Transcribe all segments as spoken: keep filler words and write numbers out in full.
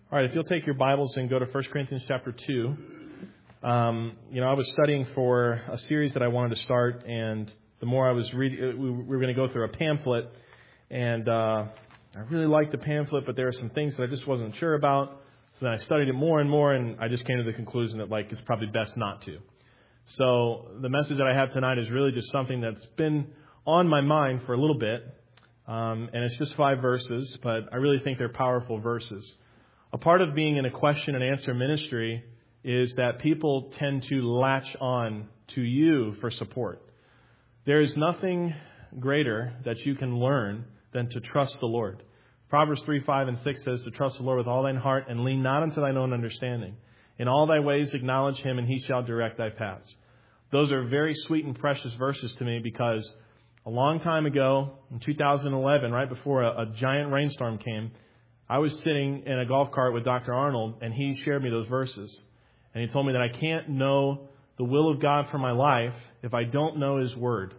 All right, if you'll take your Bibles and go to First Corinthians chapter two. Um, you know, I was studying for a series that I wanted to start, and the more I was reading, we were going to go through a pamphlet, and uh, I really liked the pamphlet, but there are some things that I just wasn't sure about. So then I studied it more and more, and I just came to the conclusion that, like, it's probably best not to. So the message that I have tonight is really just something that's been on my mind for a little bit, um, and it's just five verses, but I really think they're powerful verses. A part of being in a question and answer ministry is that people tend to latch on to you for support. There is nothing greater that you can learn than to trust the Lord. Proverbs three, five, and six says to trust the Lord with all thine heart and lean not unto thine own understanding. In all thy ways acknowledge him, and he shall direct thy paths. Those are very sweet and precious verses to me because a long time ago, in two thousand eleven, right before a, a giant rainstorm came, I was sitting in a golf cart with Doctor Arnold, and he shared me those verses. And he told me that I can't know the will of God for my life if I don't know his word.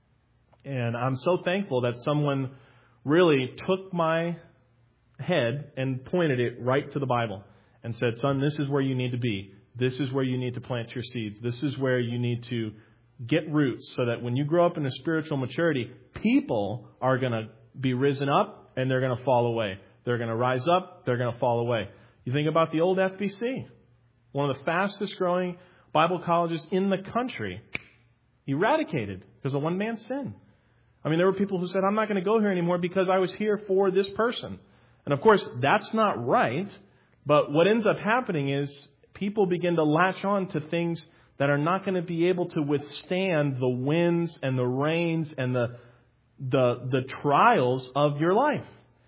And I'm so thankful that someone really took my head and pointed it right to the Bible and said, son, this is where you need to be. This is where you need to plant your seeds. This is where you need to get roots so that when you grow up in a spiritual maturity, people are going to be risen up and they're going to fall away. They're going to rise up. They're going to fall away. You think about the old F B C, one of the fastest growing Bible colleges in the country, eradicated because of one man's sin. I mean, there were people who said, I'm not going to go here anymore because I was here for this person. And of course, that's not right. But what ends up happening is people begin to latch on to things that are not going to be able to withstand the winds and the rains and the the the trials of your life.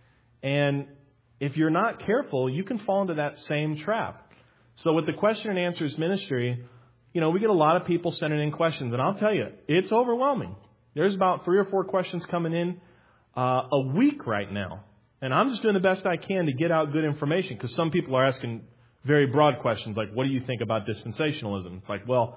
And if you're not careful, you can fall into that same trap. So with the question and answers ministry, you know, we get a lot of people sending in questions. And I'll tell you, it's overwhelming. There's about three or four questions coming in uh, a week right now. And I'm just doing the best I can to get out good information because some people are asking very broad questions like, what do you think about dispensationalism? It's like, well,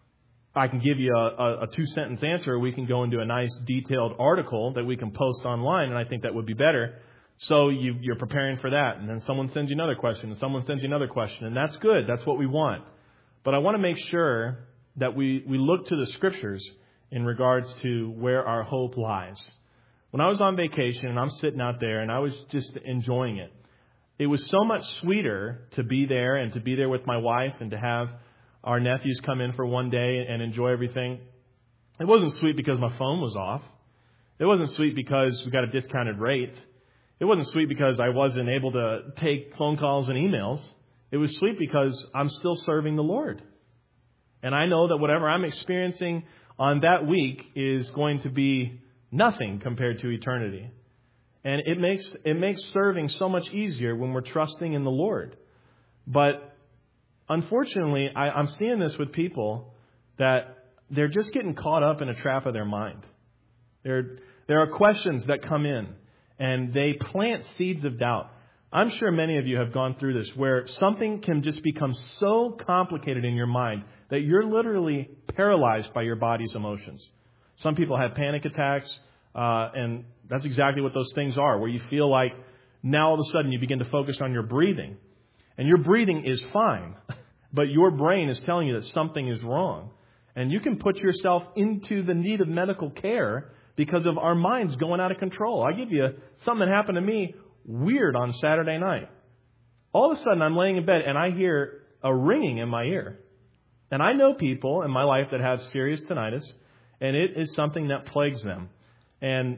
I can give you a, a, a two-sentence answer. We can go into a nice detailed article that we can post online, and I think that would be better. So you, you're preparing for that, and then someone sends you another question, and someone sends you another question, and that's good. That's what we want. But I want to make sure that we, we look to the Scriptures in regards to where our hope lies. When I was on vacation, and I'm sitting out there, and I was just enjoying it, it was so much sweeter to be there and to be there with my wife and to have our nephews come in for one day and enjoy everything. It wasn't sweet because my phone was off. It wasn't sweet because we got a discounted rate. It wasn't sweet because I wasn't able to take phone calls and emails. It was sweet because I'm still serving the Lord. And I know that whatever I'm experiencing on that week is going to be nothing compared to eternity. And it makes it makes serving so much easier when we're trusting in the Lord. But unfortunately, I, I'm seeing this with people that they're just getting caught up in a trap of their mind. There, there are questions that come in, and they plant seeds of doubt. I'm sure many of you have gone through this, where something can just become so complicated in your mind that you're literally paralyzed by your body's emotions. Some people have panic attacks, uh, and that's exactly what those things are, where you feel like now all of a sudden you begin to focus on your breathing. And your breathing is fine, but your brain is telling you that something is wrong. And you can put yourself into the need of medical care because of our minds going out of control. I give you something that happened to me weird on Saturday night. All of a sudden I'm laying in bed and I hear a ringing in my ear. And I know people in my life that have serious tinnitus, and it is something that plagues them. And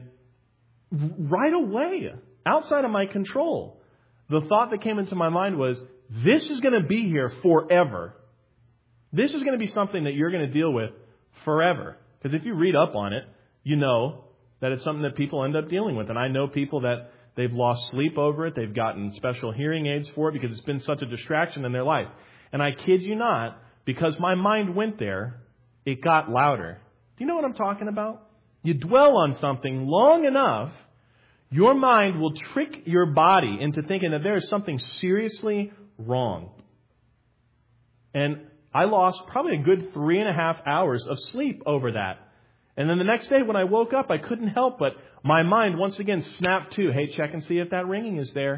right away, outside of my control, the thought that came into my mind was, this is going to be here forever. This is going to be something that you're going to deal with forever. Because if you read up on it, you know that it's something that people end up dealing with. And I know people that they've lost sleep over it. They've gotten special hearing aids for it because it's been such a distraction in their life. And I kid you not, because my mind went there, it got louder. Do you know what I'm talking about? You dwell on something long enough, your mind will trick your body into thinking that there is something seriously wrong. And I lost probably a good three and a half hours of sleep over that. And then the next day when I woke up, I couldn't help but my mind once again snapped to, hey, check and see if that ringing is there.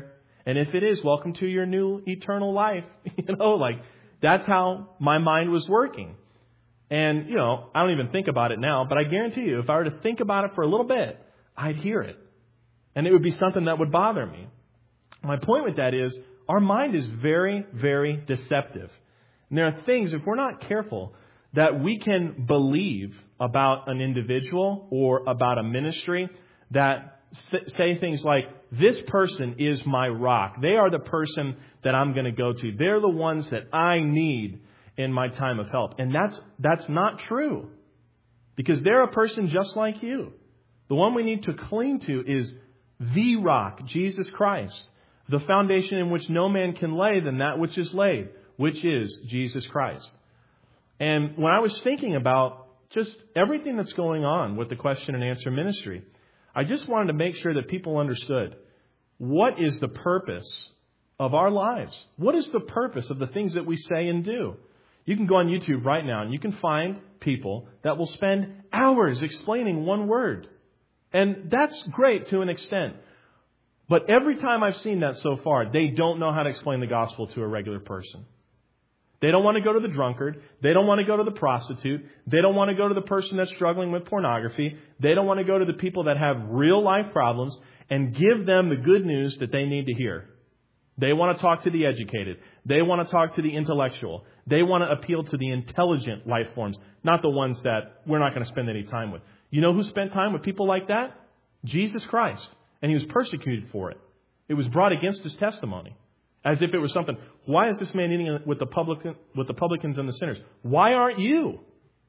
And if it is, welcome to your new eternal life. You know, like that's how my mind was working. And, you know, I don't even think about it now, but I guarantee you, if I were to think about it for a little bit, I'd hear it. And it would be something that would bother me. My point with that is our mind is very, very deceptive. And there are things, if we're not careful, that we can believe about an individual or about a ministry that say things like, this person is my rock. They are the person that I'm going to go to. They're the ones that I need in my time of help. And that's that's not true. Because they're a person just like you. The one we need to cling to is the rock, Jesus Christ. The foundation in which no man can lay than that which is laid, which is Jesus Christ. And when I was thinking about just everything that's going on with the question and answer ministry, I just wanted to make sure that people understood what is the purpose of our lives? What is the purpose of the things that we say and do? You can go on YouTube right now and you can find people that will spend hours explaining one word. And that's great to an extent. But every time I've seen that so far, they don't know how to explain the gospel to a regular person. They don't want to go to the drunkard. They don't want to go to the prostitute. They don't want to go to the person that's struggling with pornography. They don't want to go to the people that have real life problems and give them the good news that they need to hear. They want to talk to the educated. They want to talk to the intellectual. They want to appeal to the intelligent life forms, not the ones that we're not going to spend any time with. You know who spent time with people like that? Jesus Christ. And he was persecuted for it. It was brought against his testimony. As if it was something. Why is this man eating with the publican, with the publicans and the sinners? Why aren't you?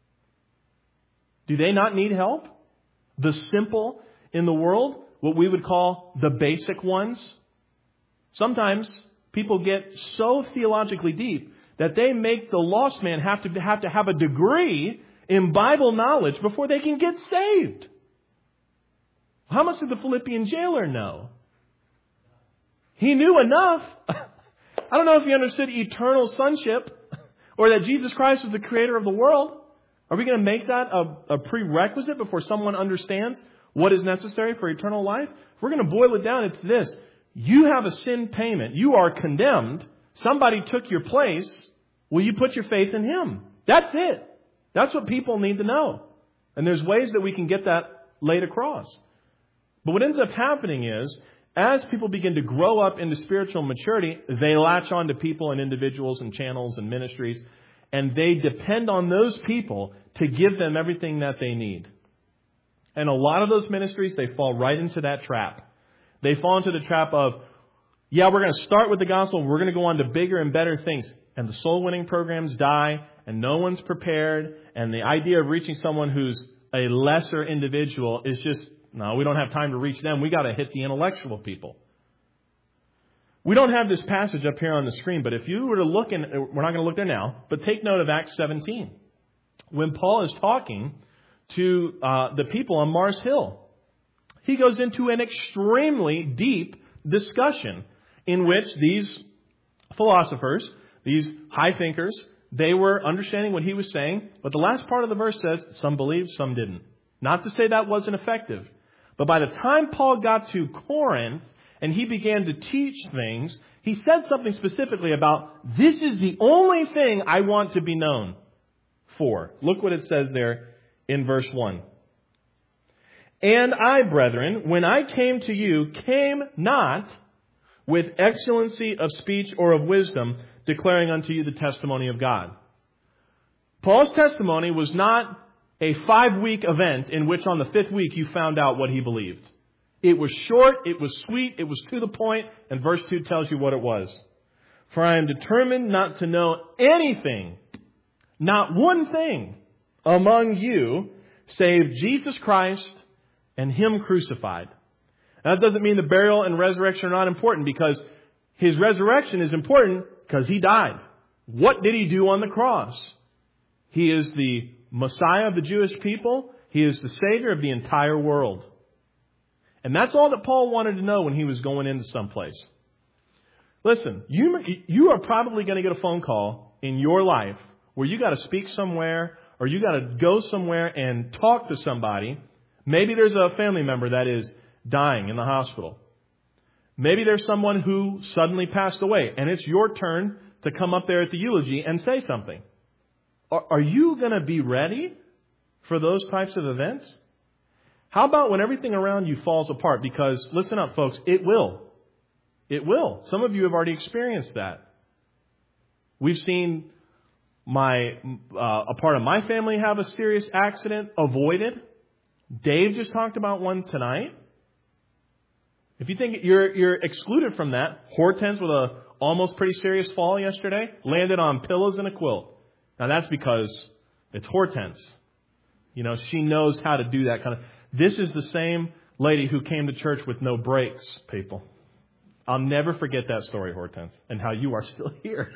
Do they not need help? The simple in the world, what we would call the basic ones. Sometimes people get so theologically deep that they make the lost man have to have to have a degree in Bible knowledge before they can get saved. How much did the Philippian jailer know? He knew enough. I don't know if he understood eternal sonship or that Jesus Christ was the creator of the world. Are we going to make that a, a prerequisite before someone understands what is necessary for eternal life? If we're going to boil it down, it's this. You have a sin payment. You are condemned. Somebody took your place. Will you put your faith in him? That's it. That's what people need to know. And there's ways that we can get that laid across. But what ends up happening is, as people begin to grow up into spiritual maturity, they latch on to people and individuals and channels and ministries, and they depend on those people to give them everything that they need. And a lot of those ministries, they fall right into that trap. They fall into the trap of, yeah, we're going to start with the gospel, we're going to go on to bigger and better things. And the soul winning programs die, and no one's prepared, and the idea of reaching someone who's a lesser individual is just, no, we don't have time to reach them. We got to hit the intellectual people. We don't have this passage up here on the screen, but if you were to look in, we're not going to look there now, but take note of Acts seventeen. When Paul is talking to uh, the people on Mars Hill, he goes into an extremely deep discussion in which these philosophers, these high thinkers, they were understanding what he was saying. But the last part of the verse says, some believed, some didn't. Not to say that wasn't effective. But by the time Paul got to Corinth and he began to teach things, he said something specifically about, this is the only thing I want to be known for. Look what it says there in verse one. And I, brethren, when I came to you, came not with excellency of speech or of wisdom, declaring unto you the testimony of God. Paul's testimony was not a five-week event in which on the fifth week you found out what he believed. It was short, it was sweet, it was to the point, and verse two tells you what it was. For I am determined not to know anything, not one thing, among you, save Jesus Christ and him crucified. Now, that doesn't mean the burial and resurrection are not important, because his resurrection is important because he died. What did he do on the cross? He is the Messiah of the Jewish people. He is the Savior of the entire world. And that's all that Paul wanted to know when he was going into someplace. Listen, you, you are probably going to get a phone call in your life where you got to speak somewhere or you got to go somewhere and talk to somebody. Maybe there's a family member that is dying in the hospital. Maybe there's someone who suddenly passed away, and it's your turn to come up there at the eulogy and say something. Are, are you going to be ready for those types of events? How about when everything around you falls apart? Because, listen up, folks, it will. It will. Some of you have already experienced that. We've seen my uh, a part of my family have a serious accident avoided. Dave just talked about one tonight. If you think you're you're excluded from that, Hortense with a almost pretty serious fall yesterday landed on pillows and a quilt. Now that's because it's Hortense. You know, she knows how to do that kind of. This is the same lady who came to church with no brakes, people. I'll never forget that story, Hortense, and how you are still here.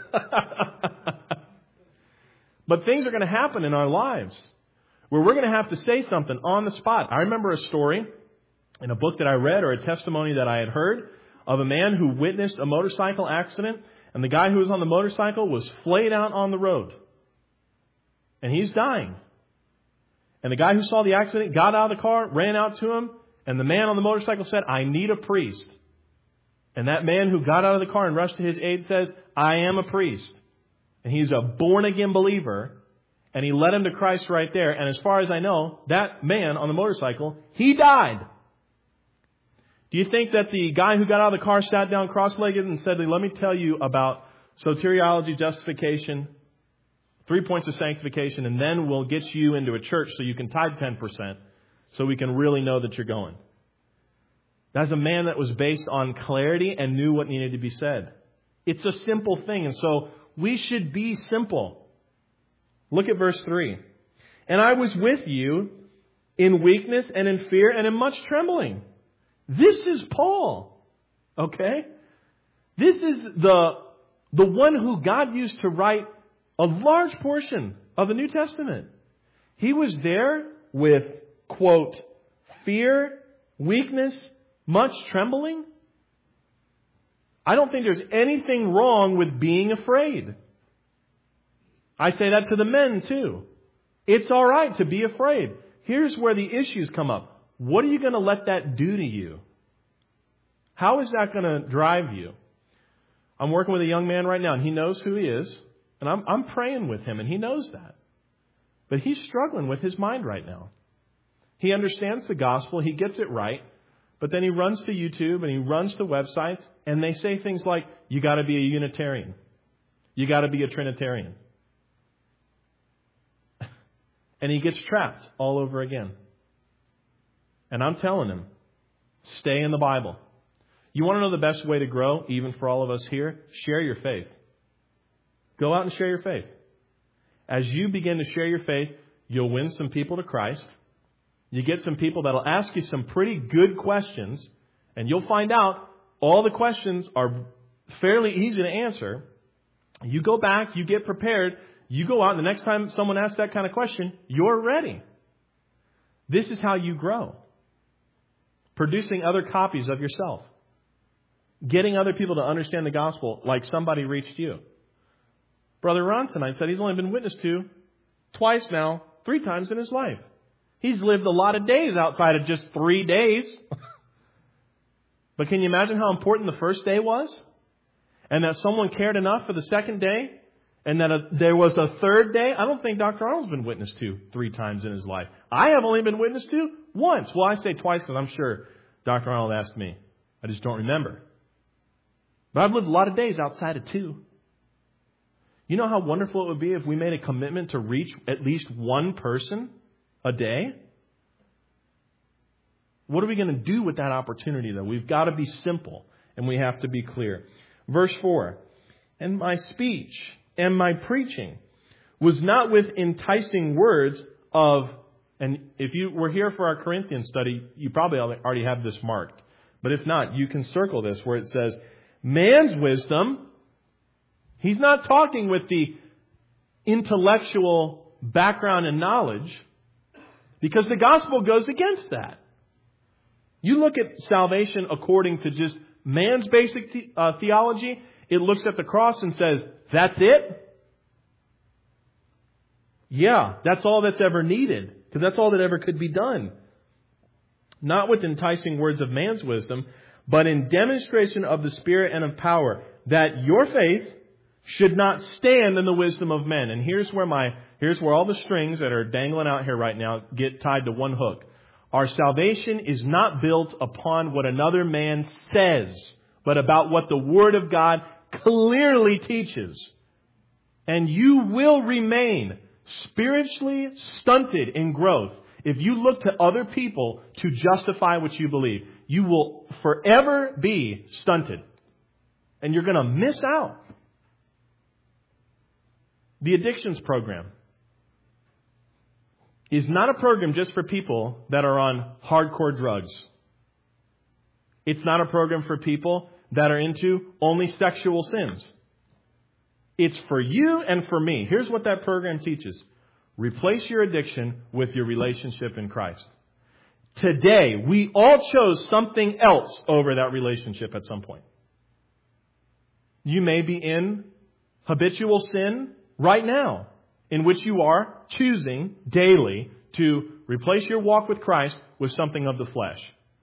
But things are going to happen in our lives where we're going to have to say something on the spot. I remember a story in a book that I read or a testimony that I had heard of a man who witnessed a motorcycle accident, and the guy who was on the motorcycle was flayed out on the road. And he's dying. And the guy who saw the accident got out of the car, ran out to him, and the man on the motorcycle said, "I need a priest." And that man who got out of the car and rushed to his aid says, "I am a priest." And he's a born-again believer, and he led him to Christ right there. And as far as I know, that man on the motorcycle, he died. Do you think that the guy who got out of the car sat down cross-legged and said, "Let me tell you about soteriology, justification, three points of sanctification, and then we'll get you into a church so you can tithe ten percent so we can really know that you're going"? That's a man that was based on clarity and knew what needed to be said. It's a simple thing, and so we should be simple. Look at verse three. "And I was with you in weakness and in fear and in much trembling." This is Paul. Okay? This is the, the one who God used to write a large portion of the New Testament. He was there with, quote, fear, weakness, much trembling. I don't think there's anything wrong with being afraid. I say that to the men too. It's all right to be afraid. Here's where the issues come up. What are you going to let that do to you? How is that going to drive you? I'm working with a young man right now, and he knows who he is. And I'm, I'm praying with him, and he knows that. But he's struggling with his mind right now. He understands the gospel. He gets it right. But then he runs to YouTube, and he runs to websites, and they say things like, you got to be a Unitarian. You got to be a Trinitarian. And he gets trapped all over again. And I'm telling him, stay in the Bible. You want to know the best way to grow, even for all of us here? Share your faith. Go out and share your faith. As you begin to share your faith, you'll win some people to Christ. You get some people that'll ask you some pretty good questions, and you'll find out all the questions are fairly easy to answer. You go back, you get prepared, you go out, and the next time someone asks that kind of question, you're ready. This is how you grow. Producing other copies of yourself. Getting other people to understand the gospel like somebody reached you. Brother Ron tonight said he's only been witnessed to twice now, three times in his life. He's lived a lot of days outside of just three days. But can you imagine how important the first day was? And that someone cared enough for the second day? And that a, there was a third day? I don't think Doctor Arnold's been witnessed to three times in his life. I have only been witnessed to once. Well, I say twice because I'm sure Doctor Arnold asked me. I just don't remember. But I've lived a lot of days outside of two. You know how wonderful it would be if we made a commitment to reach at least one person a day? What are we going to do with that opportunity, though? We've got to be simple, and we have to be clear. Verse four, "And my speech and my preaching was not with enticing words of," and if you were here for our Corinthian study, you probably already have this marked. But if not, you can circle this where it says, man's wisdom. He's not talking with the intellectual background and knowledge, because the gospel goes against that. You look at salvation according to just man's basic the, uh, theology. It looks at the cross and says, that's it? Yeah, that's all that's ever needed, because that's all that ever could be done. Not with enticing words of man's wisdom, but in demonstration of the Spirit and of power, that your faith should not stand in the wisdom of men. And here's where my, here's where all the strings that are dangling out here right now get tied to one hook. Our salvation is not built upon what another man says, but about what the Word of God clearly teaches. And you will remain spiritually stunted in growth if you look to other people to justify what you believe. You will forever be stunted. And you're going to miss out. The addictions program is not a program just for people that are on hardcore drugs. It's not a program for people that are into only sexual sins. It's for you and for me. Here's what that program teaches. Replace your addiction with your relationship in Christ. Today, we all chose something else over that relationship at some point. You may be in habitual sin right now, in which you are choosing daily to replace your walk with Christ with something of the flesh.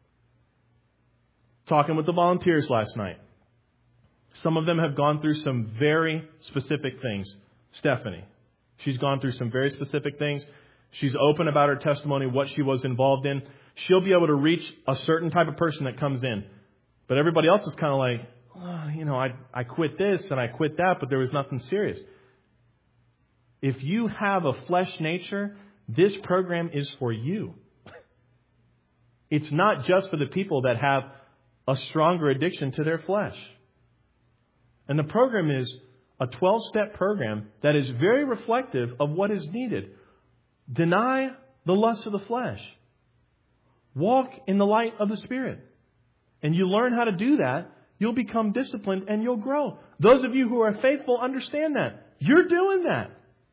Talking with the volunteers last night. Some of them have gone through some very specific things. Stephanie, she's gone through some very specific things. She's open about her testimony, what she was involved in. She'll be able to reach a certain type of person that comes in. But everybody else is kind of like, oh, you know, I, I quit this and I quit that, but there was nothing serious. If you have a flesh nature, this program is for you. It's not just for the people that have a stronger addiction to their flesh. And the program is a twelve-step program that is very reflective of what is needed. Deny the lust of the flesh. Walk in the light of the Spirit. And you learn how to do that, you'll become disciplined and you'll grow. Those of you who are faithful understand that. You're doing that.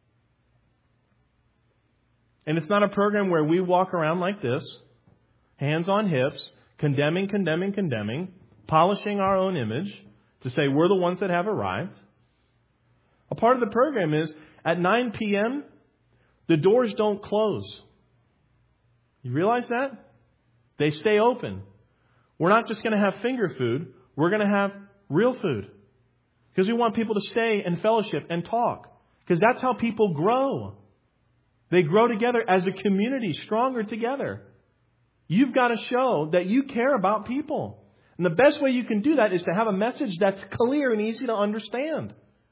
And it's not a program where we walk around like this, hands on hips, condemning, condemning, condemning, polishing our own image to say we're the ones that have arrived. A part of the program is at nine p.m., the doors don't close. You realize that? They stay open. We're not just going to have finger food. We're going to have real food. Because we want people to stay and fellowship and talk. Because that's how people grow. They grow together as a community, stronger together. You've got to show that you care about people. And the best way you can do that is to have a message that's clear and easy to understand.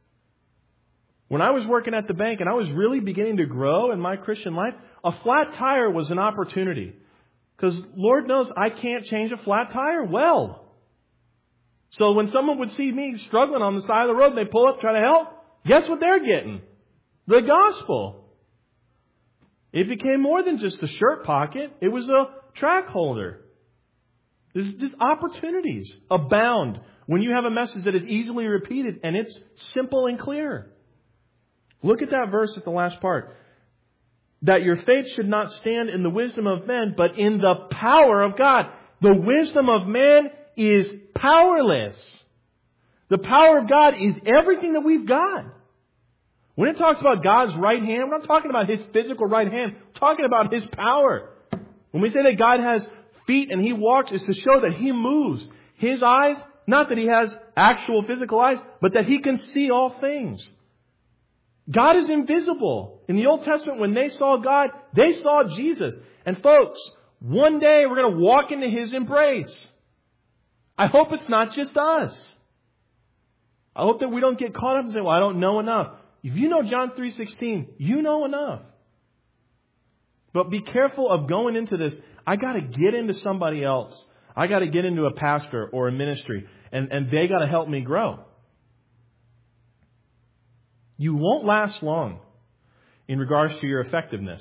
When I was working at the bank and I was really beginning to grow in my Christian life, a flat tire was an opportunity. Because Lord knows I can't change a flat tire well. So when someone would see me struggling on the side of the road and they pull up, try to help, guess what they're getting? The gospel. It became more than just a shirt pocket. It was a track holder. There's just opportunities abound when you have a message that is easily repeated and it's simple and clear. Look at that verse at the last part. That your faith should not stand in the wisdom of men, but in the power of God. The wisdom of man is powerless. The power of God is everything that we've got. When it talks about God's right hand, we're not talking about His physical right hand. We're talking about His power. When we say that God has feet and He walks, it's to show that He moves. His eyes, not that He has actual physical eyes, but that He can see all things. God is invisible. In the Old Testament, when they saw God, they saw Jesus. And folks, one day we're going to walk into His embrace. I hope it's not just us. I hope that we don't get caught up and say, well, I don't know enough. If you know John three sixteen, you know enough. But be careful of going into this. I got to get into somebody else. I got to get into a pastor or a ministry. And, and they got to help me grow. You won't last long in regards to your effectiveness.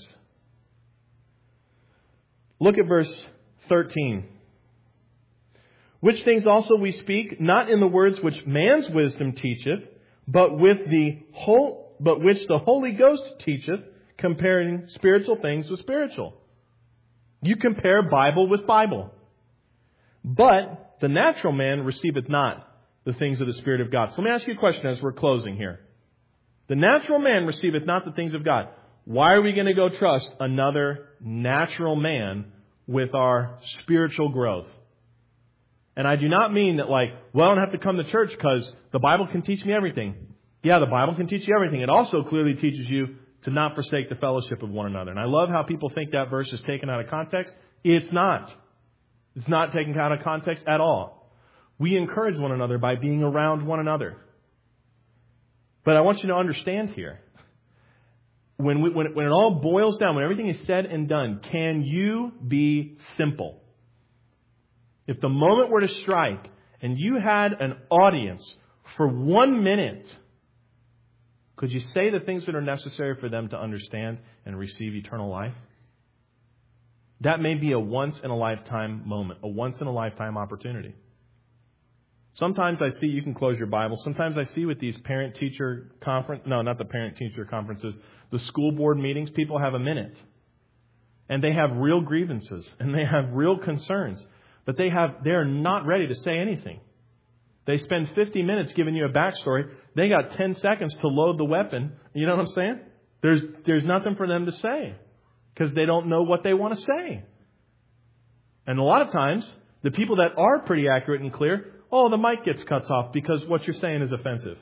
Look at verse thirteen. Which things also we speak, not in the words which man's wisdom teacheth, but with the whole, but which the Holy Ghost teacheth, comparing spiritual things with spiritual. You compare Bible with Bible. But the natural man receiveth not the things of the Spirit of God. So let me ask you a question as we're closing here. The natural man receiveth not the things of God. Why are we going to go trust another natural man with our spiritual growth? And I do not mean that like, well, I don't have to come to church because the Bible can teach me everything. Yeah, the Bible can teach you everything. It also clearly teaches you to not forsake the fellowship of one another. And I love how people think that verse is taken out of context. It's not. It's not taken out of context at all. We encourage one another by being around one another. But I want you to understand here, when, we, when, it, when it all boils down, when everything is said and done, can you be simple? If the moment were to strike and you had an audience for one minute, could you say the things that are necessary for them to understand and receive eternal life? That may be a once-in-a-lifetime moment, a once-in-a-lifetime opportunity. Sometimes I see, you can close your Bible, sometimes I see with these parent-teacher conference, no, not the parent-teacher conferences, the school board meetings, people have a minute. And they have real grievances, and they have real concerns. But they have, they're not ready to say anything. They spend fifty minutes giving you a backstory. They got ten seconds to load the weapon. You know what I'm saying? There's, there's nothing for them to say because they don't know what they want to say. And a lot of times, the people that are pretty accurate and clear, oh, the mic gets cut off because what you're saying is offensive.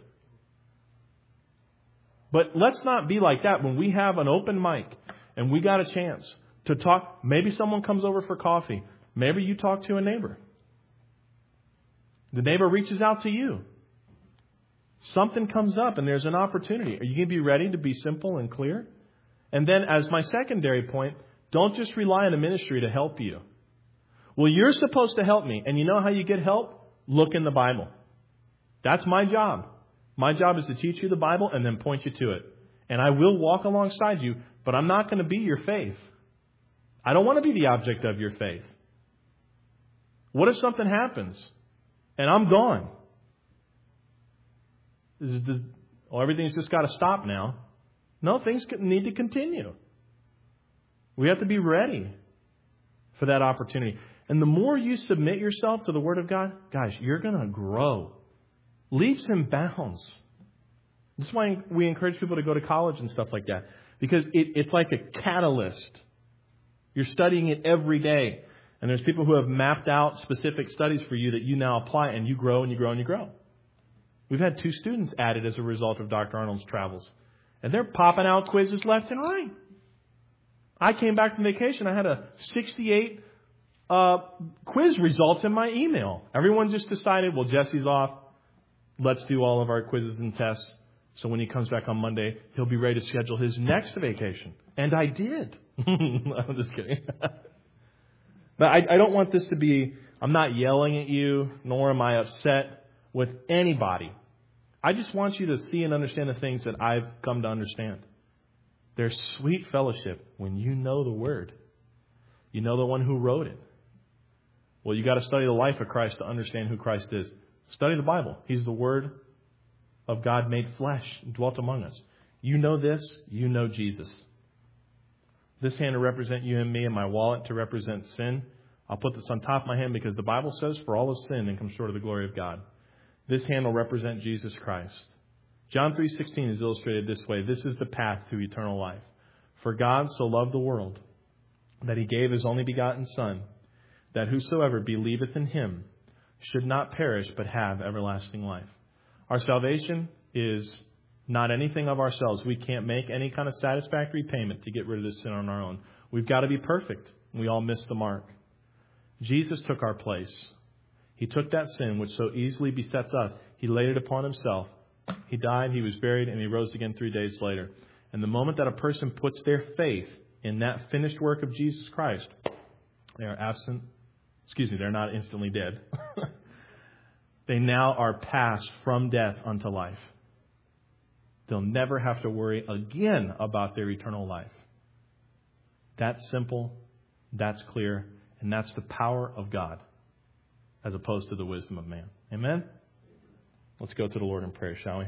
But let's not be like that. When we have an open mic and we got a chance to talk, maybe someone comes over for coffee. Maybe you talk to a neighbor. The neighbor reaches out to you. Something comes up and there's an opportunity. Are you going to be ready to be simple and clear? And then as my secondary point, don't just rely on the ministry to help you. Well, you're supposed to help me. And you know how you get help? Look in the Bible. That's my job. My job is to teach you the Bible and then point you to it. And I will walk alongside you, but I'm not going to be your faith. I don't want to be the object of your faith. What if something happens and I'm gone? Is this, oh, everything's just got to stop now. No, things need to continue. We have to be ready for that opportunity. And the more you submit yourself to the Word of God, guys, you're going to grow. Leaps and bounds. That's why we encourage people to go to college and stuff like that. Because it, it's like a catalyst. You're studying it every day. And there's people who have mapped out specific studies for you that you now apply, and you grow and you grow and you grow. We've had two students added as a result of Doctor Arnold's travels. And they're popping out quizzes left and right. I came back from vacation. I had a sixty-eight uh, quiz results in my email. Everyone just decided, well, Jesse's off. Let's do all of our quizzes and tests. So when he comes back on Monday, he'll be ready to schedule his next vacation. And I did. I'm just kidding. But I, I don't want this to be, I'm not yelling at you, nor am I upset with anybody. I just want you to see and understand the things that I've come to understand. There's sweet fellowship when you know the Word. You know the one who wrote it. Well, you got to study the life of Christ to understand who Christ is. Study the Bible. He's the Word of God made flesh and dwelt among us. You know this. You know Jesus. This hand to represent you and me, and my wallet to represent sin. I'll put this on top of my hand because the Bible says, for all have sinned and come short of the glory of God. This hand will represent Jesus Christ. John three sixteen is illustrated this way. This is the path to eternal life. For God so loved the world that He gave His only begotten Son, that whosoever believeth in Him should not perish but have everlasting life. Our salvation is not anything of ourselves. We can't make any kind of satisfactory payment to get rid of this sin on our own. We've got to be perfect. We all miss the mark. Jesus took our place. He took that sin which so easily besets us. He laid it upon Himself. He died, He was buried, and He rose again three days later. And the moment that a person puts their faith in that finished work of Jesus Christ, they are absent. Excuse me, they're not instantly dead. They now are passed from death unto life. They'll never have to worry again about their eternal life. That's simple, that's clear, and that's the power of God as opposed to the wisdom of man. Amen? Let's go to the Lord in prayer, shall we?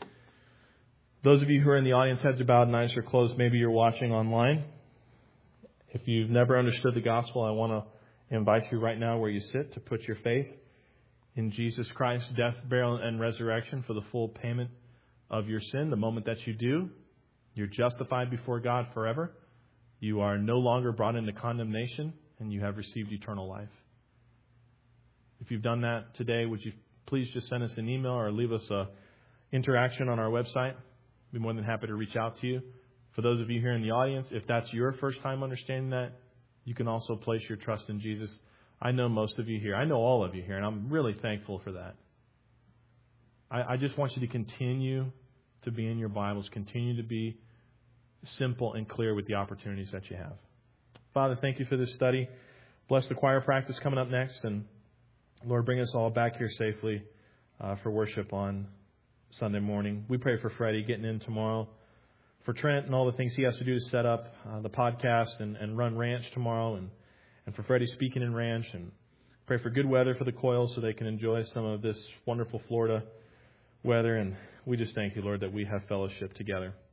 Those of you who are in the audience, heads are bowed and eyes are closed. Maybe you're watching online. If you've never understood the gospel, I want to invite you right now where you sit to put your faith in Jesus Christ's death, burial, and resurrection for the full payment of your sin. The moment that you do, you're justified before God forever. You are no longer brought into condemnation, and you have received eternal life. If you've done that today, would you please just send us an email or leave us a interaction on our website? I'd be more than happy to reach out to you. For those of you here in the audience, if that's your first time understanding that, you can also place your trust in Jesus. I know most of you here. I know all of you here, and I'm really thankful for that. I, I just want you to continue to be in your Bibles, continue to be simple and clear with the opportunities that you have. Father, thank you for this study. Bless the choir practice coming up next, and Lord, bring us all back here safely uh, for worship on Sunday morning. We pray for Freddie getting in tomorrow, for Trent and all the things he has to do to set up uh, the podcast and, and run Ranch tomorrow, and, and for Freddie speaking in Ranch, and pray for good weather for the Coils so they can enjoy some of this wonderful Florida weather. And we just thank you, Lord, that we have fellowship together.